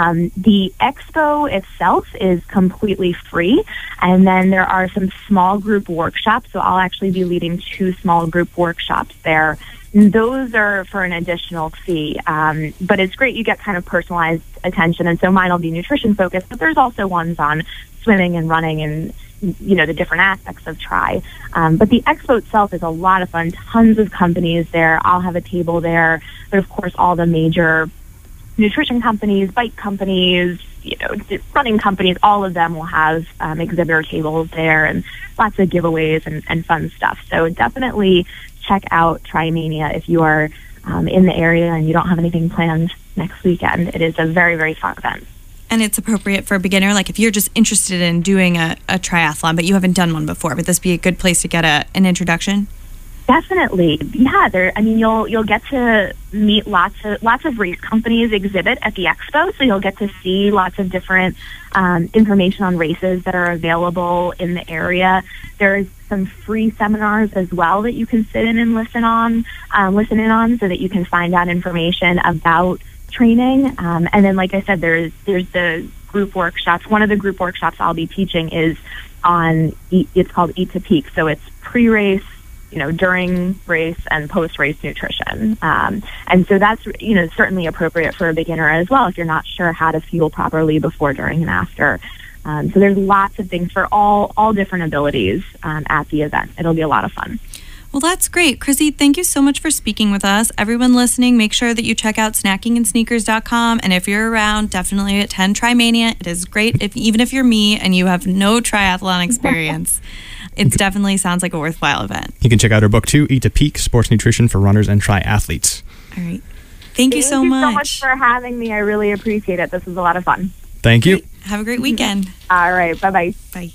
the expo itself is completely free, and then there are some small group workshops. So I'll actually be leading 2 small group workshops there. Those are for an additional fee, but it's great. You get kind of personalized attention, and so mine will be nutrition focused, but there's also ones on swimming and running and, you know, the different aspects of Tri. But the expo itself is a lot of fun. Tons of companies there. I'll have a table there, but of course all the major nutrition companies, bike companies, you know, running companies, all of them will have exhibitor tables there and lots of giveaways and fun stuff. So definitely check out Trimania if you are in the area and you don't have anything planned next weekend. It is a very, very fun event. And it's appropriate for a beginner. Like if you're just interested in doing a triathlon, but you haven't done one before, would this be a good place to get an introduction? Definitely, yeah. You'll get to meet lots of race companies exhibit at the expo, so you'll get to see lots of different information on races that are available in the area. There's some free seminars as well that you can sit in and listen in on, so that you can find out information about training. And then, like I said, there's the group workshops. One of the group workshops I'll be teaching is on it's called Eat to Peak, so it's pre-race, you know, during race and post-race nutrition. And so that's, you know, certainly appropriate for a beginner as well if you're not sure how to fuel properly before, during, and after. So there's lots of things for all different abilities at the event. It'll be a lot of fun. Well, that's great. Chrissy, thank you so much for speaking with us. Everyone listening, make sure that you check out snackingandsneakers.com. And if you're around, definitely attend Trimania. It is great, even if you're me and you have no triathlon experience. It definitely sounds like a worthwhile event. You can check out her book too, Eat to Peak, Sports Nutrition for Runners and Triathletes. All right. Thank you so much. Thank you so much for having me. I really appreciate it. This was a lot of fun. Thank you. Have a great weekend. All right. Bye-bye. Bye.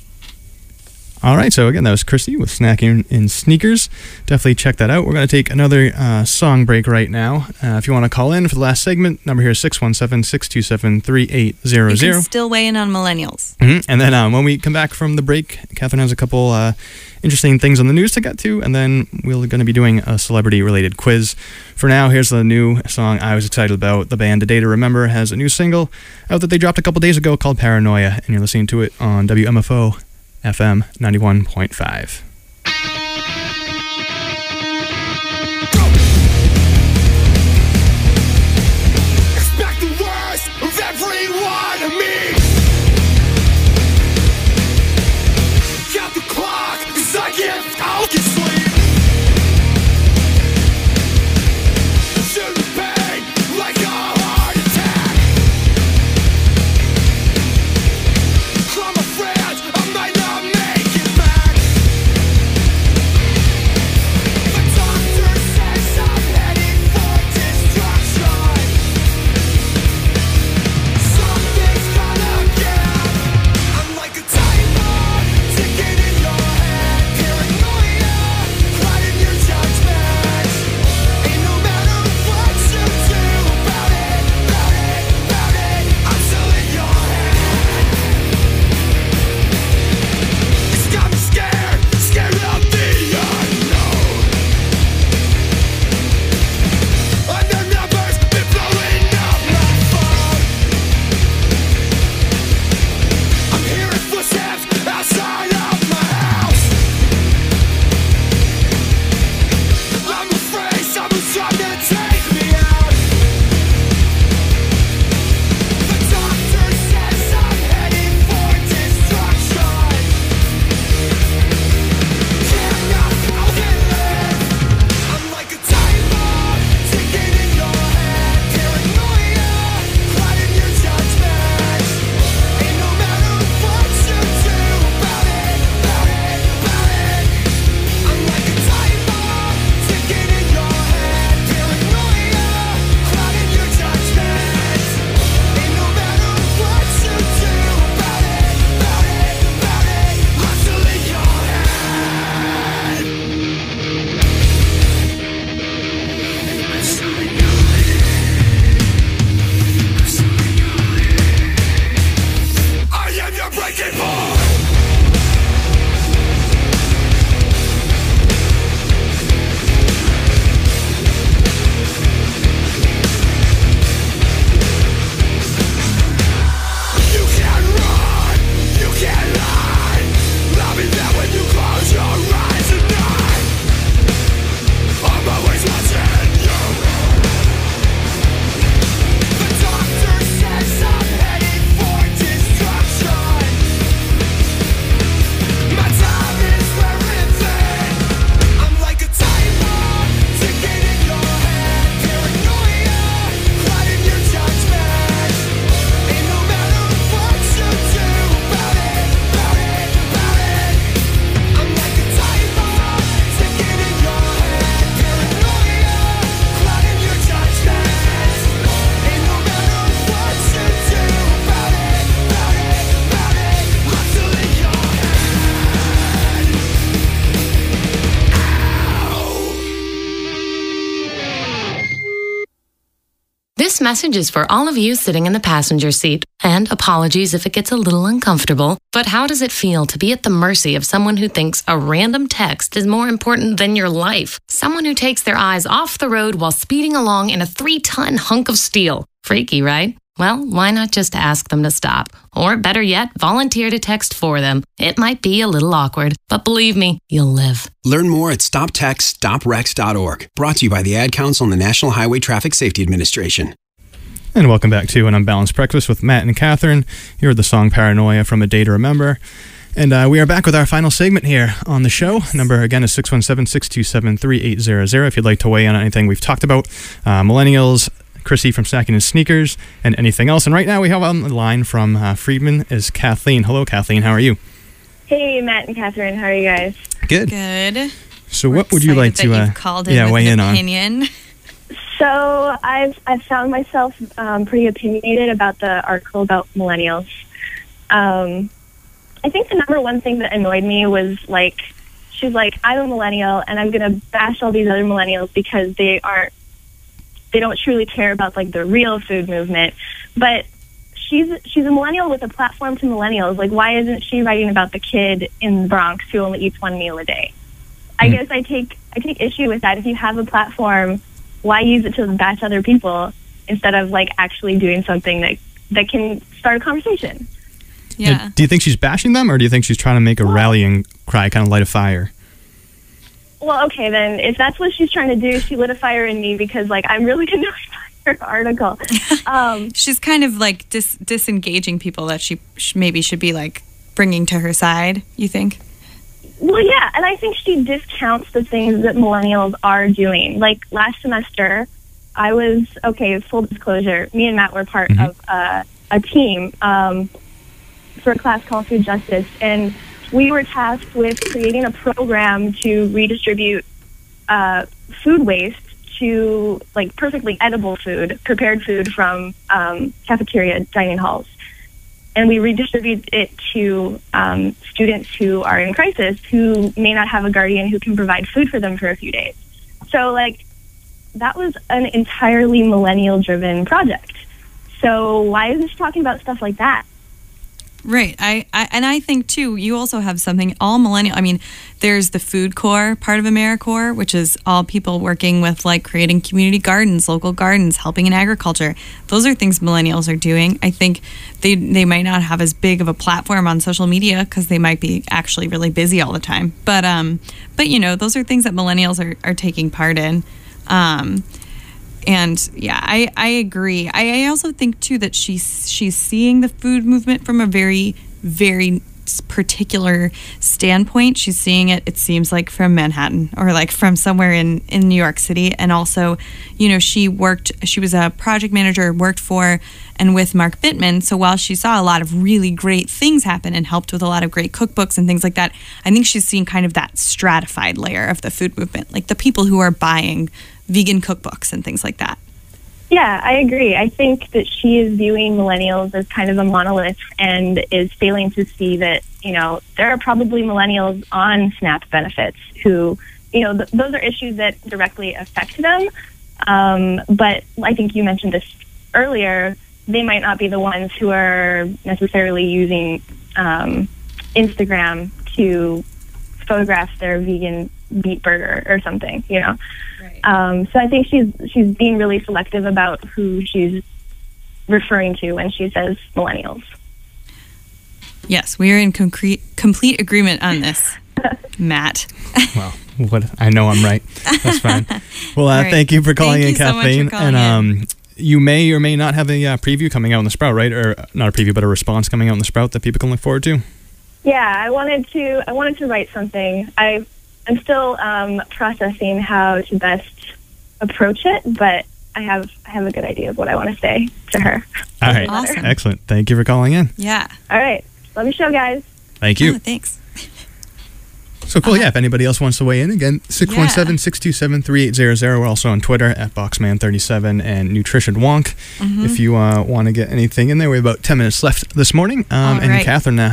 All right, so again, that was Chrissy with Snacking in Sneakers. Definitely check that out. We're going to take another song break right now. If you want to call in for the last segment, number here is 617-627-3800. You can still weigh in on millennials. Mm-hmm. And then when we come back from the break, Catherine has a couple interesting things on the news to get to, and then we're going to be doing a celebrity-related quiz. For now, here's the new song I was excited about. The band A Day to Remember has a new single out that they dropped a couple days ago called Paranoia, and you're listening to it on WMFO FM 91.5. Expect the worst of every one of me. Count the clock, 'cause I can't sleep. Shoot the pain like a heart attack. I'm afraid I might not make it back. message is for all of you sitting in the passenger seat. And apologies if it gets a little uncomfortable. But how does it feel to be at the mercy of someone who thinks a random text is more important than your life? Someone who takes their eyes off the road while speeding along in a 3-ton hunk of steel. Freaky, right? Well, why not just ask them to stop? Or better yet, volunteer to text for them. It might be a little awkward, but believe me, you'll live. Learn more at stoptextstoprex.org. Brought to you by the Ad Council and the National Highway Traffic Safety Administration. And welcome back to An Unbalanced Breakfast with Matt and Catherine. You heard the song Paranoia from A Day to Remember. And we are back with our final segment here on the show. Number, again, is 617-627-3800 if you'd like to weigh in on anything we've talked about. Millennials, Chrissy from Snacking and Sneakers, and anything else. And right now we have on the line from Friedman is Kathleen. Hello, Kathleen. How are you? Hey, Matt and Catherine. How are you guys? Good. Good. So what would you like to weigh in on? So I've found myself pretty opinionated about the article about millennials. I think the number one thing that annoyed me was she's like, I'm a millennial and I'm gonna bash all these other millennials because they don't truly care about the real food movement. But she's a millennial with a platform to millennials. Why isn't she writing about the kid in the Bronx who only eats one meal a day? I guess I take issue with that. If you have a platform, why use it to bash other people instead of actually doing something that can start a conversation? Yeah. Do you think she's bashing them, or do you think she's trying to make a rallying cry, kind of light a fire? Well, okay, then if that's what she's trying to do, she lit a fire in me because I'm really annoyed by her article. She's kind of disengaging people that she maybe should be bringing to her side, you think? Well, yeah, and I think she discounts the things that millennials are doing. Last semester, I was, full disclosure, me and Matt were part of a team for a class called Food Justice, and we were tasked with creating a program to redistribute food waste to perfectly edible food, prepared food from cafeteria dining halls. And we redistribute it to students who are in crisis who may not have a guardian who can provide food for them for a few days. So that was an entirely millennial driven project. So why isn't she talking about stuff like that? Right. I think too, you also have something all millennial. I mean, there's the Food Corps part of AmeriCorps, which is all people working with creating community gardens, local gardens, helping in agriculture. Those are things millennials are doing. I think they might not have as big of a platform on social media because they might be actually really busy all the time. But those are things that millennials are taking part in. And yeah, I agree. I also think too that she's seeing the food movement from a very, very particular standpoint. She's seeing it seems from Manhattan or from somewhere in New York City. And also, she was a project manager, worked for and with Mark Bittman. So while she saw a lot of really great things happen and helped with a lot of great cookbooks and things like that, I think she's seeing kind of that stratified layer of the food movement, the people who are buying vegan cookbooks and things like that. Yeah, I agree. I think that she is viewing millennials as kind of a monolith and is failing to see that, there are probably millennials on SNAP benefits who, those are issues that directly affect them. But I think you mentioned this earlier, they might not be the ones who are necessarily using Instagram to photograph their vegan beet burger or something, Right. So I think she's being really selective about who she's referring to when she says millennials. Yes, we are in complete agreement on this, Matt. Well, I know I'm right. That's fine. Well, right. Thank you for calling in, Kathleen. You may or may not have a preview coming out in the Sprout, right? Or not a preview, but a response coming out in the Sprout that people can look forward to. Yeah, I wanted to write something. I'm still processing how to best approach it, but I have a good idea of what I want to say to her. All right. Awesome. Excellent. Thank you for calling in. Yeah. All right. Love your show, guys. Thank you. Oh, thanks. So cool. Yeah, if anybody else wants to weigh in, again, 617-627-3800. We're also on Twitter at Boxman37 and Nutrition Wonk. If you want to get anything in there. We have about 10 minutes left this morning. And right. Catherine now has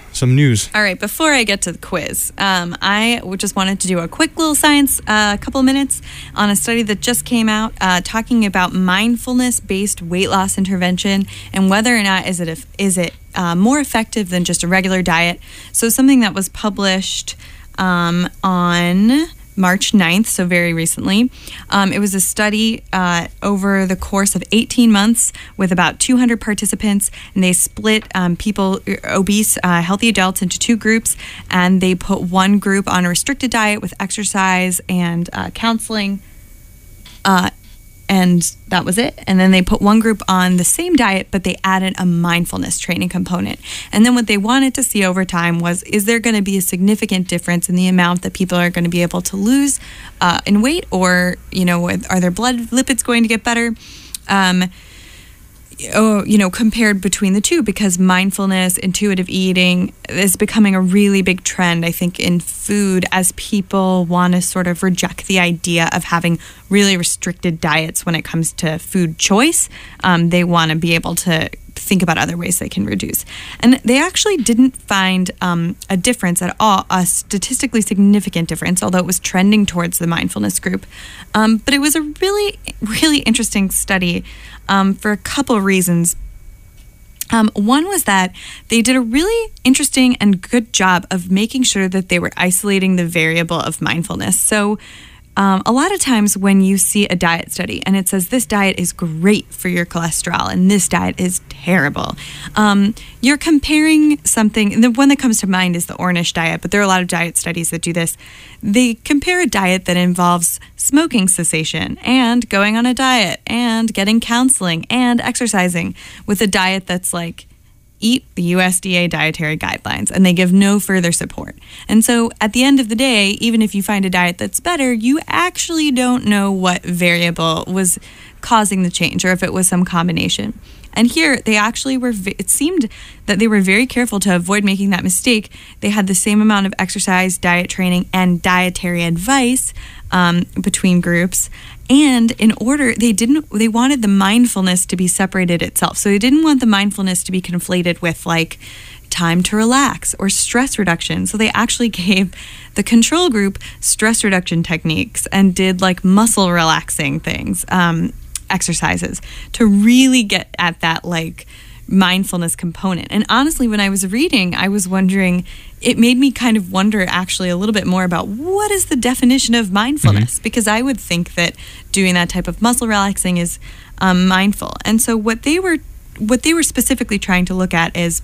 some news. All right, before I get to the quiz, I just wanted to do a quick little science, couple of minutes on a study that just came out talking about mindfulness-based weight loss intervention and whether or not is it more effective than just a regular diet. So something that was published on March 9th, so very recently. It was a study over the course of 18 months with about 200 participants, and they split people, obese, healthy adults, into two groups, and they put one group on a restricted diet with exercise and counseling, and that was it. And then they put one group on the same diet, but they added a mindfulness training component. And then what they wanted to see over time was, is there going to be a significant difference in the amount that people are going to be able to lose in weight, or, are their blood lipids going to get better? Compared between the two, because mindfulness, intuitive eating is becoming a really big trend, I think, in food, as people want to sort of reject the idea of having really restricted diets when it comes to food choice. They want to be able to think about other ways they can reduce. And they actually didn't find a difference at all, a statistically significant difference, although it was trending towards the mindfulness group. But it was a really, really interesting study for a couple of reasons. One was that they did a really interesting and good job of making sure that they were isolating the variable of mindfulness. So a lot of times when you see a diet study and it says this diet is great for your cholesterol and this diet is terrible, you're comparing something. The one that comes to mind is the Ornish diet, but there are a lot of diet studies that do this. They compare a diet that involves smoking cessation and going on a diet and getting counseling and exercising with a diet that's like, eat the USDA dietary guidelines, and they give no further support. And so at the end of the day, even if you find a diet that's better, you actually don't know what variable was causing the change, or if it was some combination. And here, they actually were, it seemed that they were very careful to avoid making that mistake. They had the same amount of exercise, diet training, and dietary advice between groups. And in order, they wanted the mindfulness to be separated itself. So they didn't want the mindfulness to be conflated with like time to relax or stress reduction. So they actually gave the control group stress reduction techniques and did like muscle relaxing things, exercises, to really get at that like mindfulness component. And honestly, when I was reading, I was wondering, it made me kind of wonder actually a little bit more about what is the definition of mindfulness, because I would think that doing that type of muscle relaxing is mindful. And so what they were specifically trying to look at is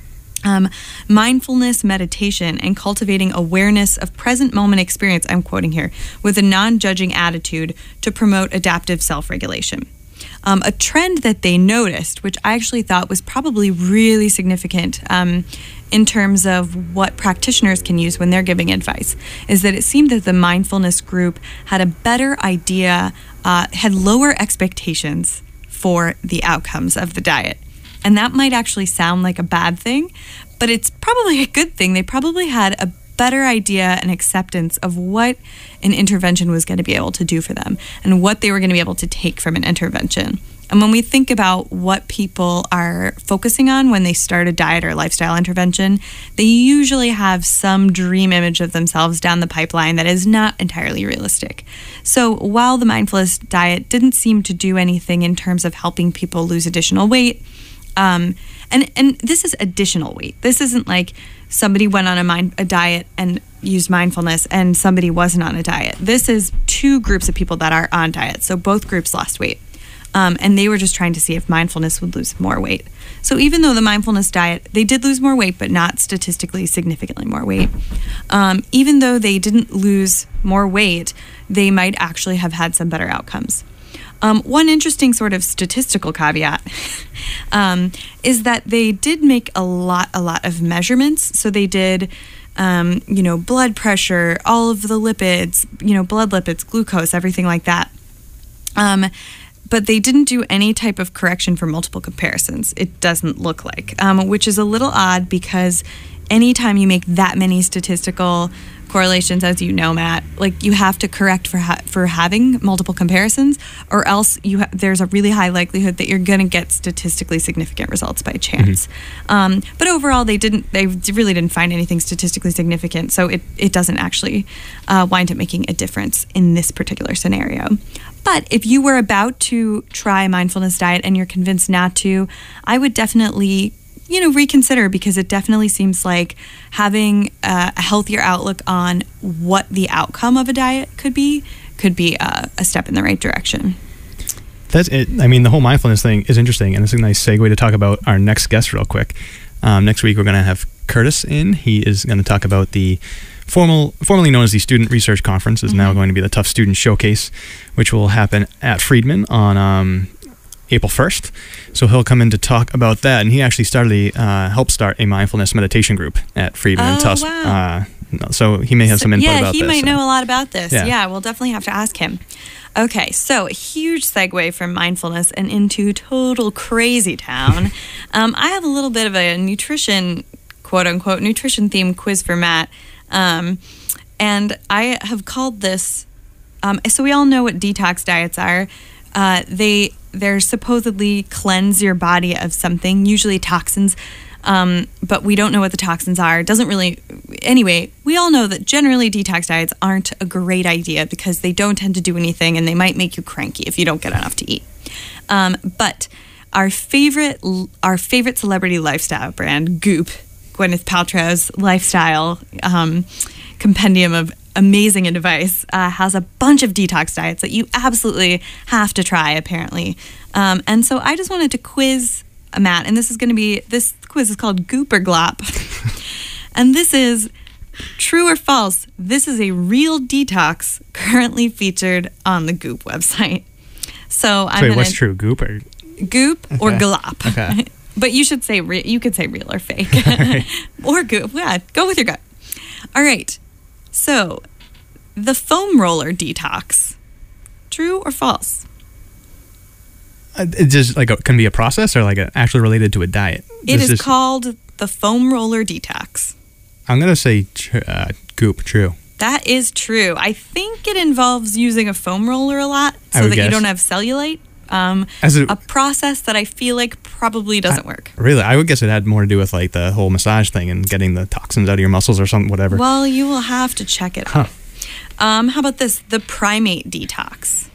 mindfulness meditation and cultivating awareness of present moment experience, I'm quoting here, with a non-judging attitude to promote adaptive self-regulation. A trend that they noticed, which I actually thought was probably really significant in terms of what practitioners can use when they're giving advice, is that it seemed that the mindfulness group had a better idea, had lower expectations for the outcomes of the diet. And that might actually sound like a bad thing, but it's probably a good thing. They probably had a better idea and acceptance of what an intervention was going to be able to do for them and what they were going to be able to take from an intervention. And when we think about what people are focusing on when they start a diet or lifestyle intervention, they usually have some dream image of themselves down the pipeline that is not entirely realistic. So while the mindfulness diet didn't seem to do anything in terms of helping people lose additional weight, and this is additional weight. This isn't like somebody went on a diet and used mindfulness and somebody wasn't on a diet. This is two groups of people that are on diets. So both groups lost weight. And they were just trying to see if mindfulness would lose more weight. So even though the mindfulness diet, they did lose more weight, but not statistically significantly more weight. Even though they didn't lose more weight, they might actually have had some better outcomes. One interesting sort of statistical caveat is that they did make a lot of measurements. So they did, blood pressure, all of the lipids, blood lipids, glucose, everything like that. But they didn't do any type of correction for multiple comparisons, it doesn't look like, which is a little odd because anytime you make that many statistical correlations, as you know, Matt, like you have to correct for having multiple comparisons, or else there's a really high likelihood that you're going to get statistically significant results by chance. But overall, they really didn't find anything statistically significant, so it doesn't actually wind up making a difference in this particular scenario. But if you were about to try a mindfulness diet and you're convinced not to, I would definitely reconsider, because it definitely seems like having a healthier outlook on what the outcome of a diet could be a step in the right direction. That's it. I mean, the whole mindfulness thing is interesting, and it's a nice segue to talk about our next guest real quick. Next week, we're going to have Curtis in. He is going to talk about the formerly known as the Student Research Conference, is now going to be the Tough Student Showcase, which will happen at Friedman on April 1st. So he'll come in to talk about that, and he actually helped start a mindfulness meditation group at Friedman and Tufts. Wow. So he may have some input about this. Yeah, he might know a lot about this. Yeah, we'll definitely have to ask him. Okay, so a huge segue from mindfulness and into total crazy town. I have a little bit of a nutrition, quote-unquote, nutrition-themed quiz for Matt. And I have called this, so we all know what detox diets are. They're supposedly cleanse your body of something, usually toxins, but we don't know what the toxins are. Anyway, we all know that generally detox diets aren't a great idea because they don't tend to do anything, and they might make you cranky if you don't get enough to eat. But our favorite celebrity lifestyle brand, Goop, Gwyneth Paltrow's lifestyle compendium of amazing advice, has a bunch of detox diets that you absolutely have to try, apparently. And so I just wanted to quiz Matt, and this quiz is called Goop or Glop. And this is true or false. This is a real detox currently featured on the Goop website. So what's true, Goop or Glop? Okay. But you should say you could say real or fake. Or Goop. Yeah, go with your gut. All right. So, the foam roller detox, true or false? It just can be a process, or actually related to a diet? It is called the foam roller detox. I'm going to say Goop, true. That is true. I think it involves using a foam roller a lot so that you don't have cellulite. A process that I feel like probably doesn't work. Really? I would guess it had more to do with the whole massage thing and getting the toxins out of your muscles or something, whatever. Well, you will have to check it out. How about this? The primate detox.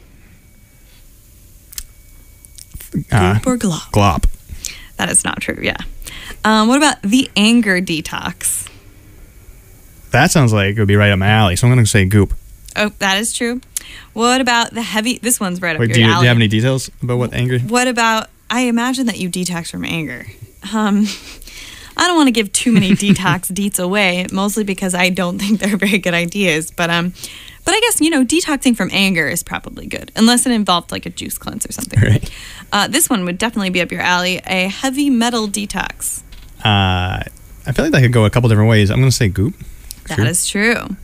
Goop or glop? Glop. That is not true, yeah. What about the anger detox? That sounds like it would be right up my alley, so I'm going to say Goop. Oh, that is true. What about the heavy... This one's right up your alley. Do you have any details about what anger... What about... I imagine that you detox from anger. I don't want to give too many detox deets away, mostly because I don't think they're very good ideas. But I guess, detoxing from anger is probably good, unless it involved a juice cleanse or something. Right. This one would definitely be up your alley. A heavy metal detox. I feel like that could go a couple different ways. I'm going to say Goop. That is true.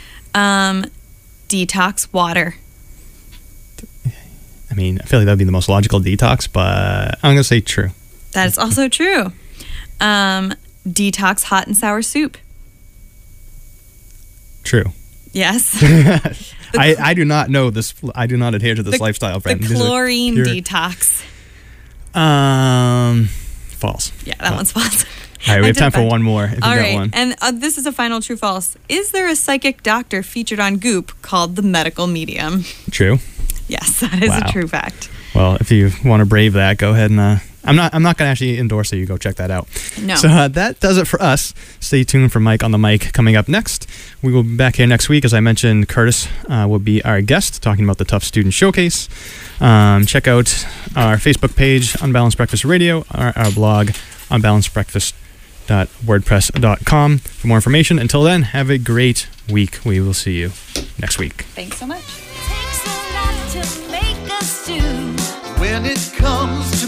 Detox water. I mean, I feel like that would be the most logical detox, but I'm going to say true. That is also true. Detox hot and sour soup. True. Yes. I do not know this. I do not adhere to this lifestyle brand. The chlorine detox. False. Yeah, that one's false. All right, we have time for one more if you got one. And this is a final true-false. Is there a psychic doctor featured on Goop called the medical medium? True. Yes, that is a true fact. Well, if you want to brave that, go ahead and... I'm not going to actually endorse it. You go check that out. No. So that does it for us. Stay tuned for Mike on the Mic coming up next. We will be back here next week. As I mentioned, Curtis will be our guest talking about the Tough Student Showcase. Check out our Facebook page, Unbalanced Breakfast Radio, our blog, unbalancedbreakfast.wordpress.com for more information. Until then, have a great week. We will see you next week. Thanks so much. When it comes